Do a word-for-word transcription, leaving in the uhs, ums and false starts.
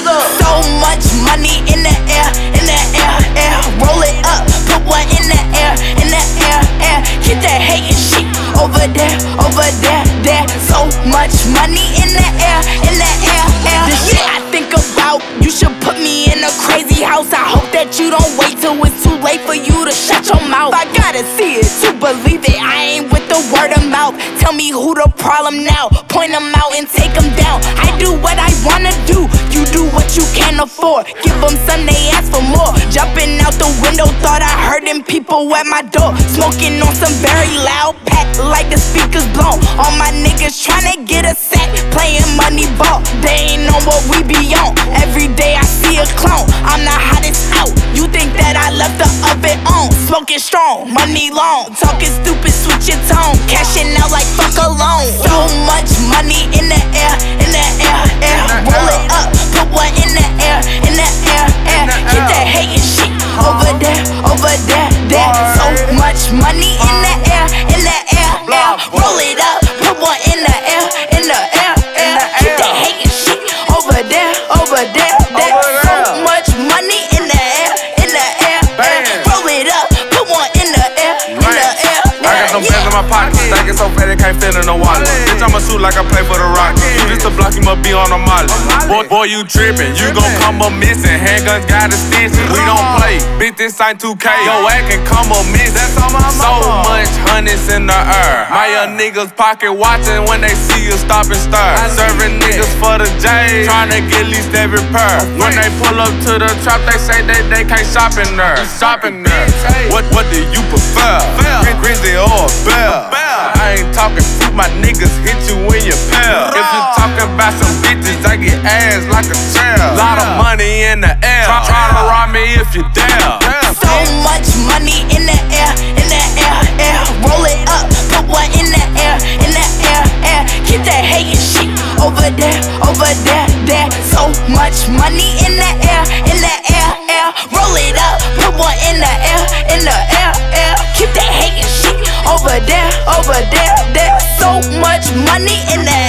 look. So much money in the air, in the air, air. Roll it up, put one in the air, in the air, air. Keep that hating shit over there, over there, there. So much money in the air, in the air, air. The shit I think about, you should put me in a crazy house. I hope that you don't wait till it's too late for you to shut your mouth. I gotta see it to believe it. I ain't with the word of mouth. Tell me who the problem now. Point them out and take them down. I do what I wanna do. You do what you can afford. Give them some, they ask for more. Jumping out the window, thought I heard them people at my door. Smoking on some very loud pack, like the speakers blown. All my niggas tryna get a sack, playing money ball. They ain't on what we be on. Every day I see a clone. I'm the hottest out. You think that I left the oven on? Smoking strong, money long. Talking stupid, switch your tone. Cashing out like fuck alone. So much money in the air, in the air, air. Roll it up, put one in the air, in the air, air. Keep that hating shit over there, over there, there. So much money in the air, in the air, air. Roll it up, put one in the air, in the air, air. Keep that hating shit over there, over there, there. So much money in the air, in the air, air. Roll it up, put one in the air, in the air, air. I got some bands in my pocket, stacking so fat it can't fit in no wallet. Bitch, I'ma shoot like I play for the Rockets. You just a block, you must be on a molly. Boy, boy, you trippin', you gon' come up missing. Handguns got a stitches, we don't play. Bitch, this ain't two K, yo ass can come up missing. So much hundreds in the air. My young niggas pocket watching when they see you stop and start. Serving niggas for the J, tryna get at least every pair. When they pull up to the trap, they say that they can't shop in there. Shop in there. What, what do you prefer? Grizzly or Bear? I ain't talking fruit, my niggas hit you in your pair. If you talking about some bitches, I get ass like a chair. Lot of money in the air. Try, try to rob me if you dare. So much money in the air, in the air, air. Roll it up, put one in the air, in the air, air. Keep that hating shit over there, over there, there. So much money in the air, in the air, air. Roll it up, put one in the air, in the air, air. Keep that hating shit over there, over there, there. So much money in the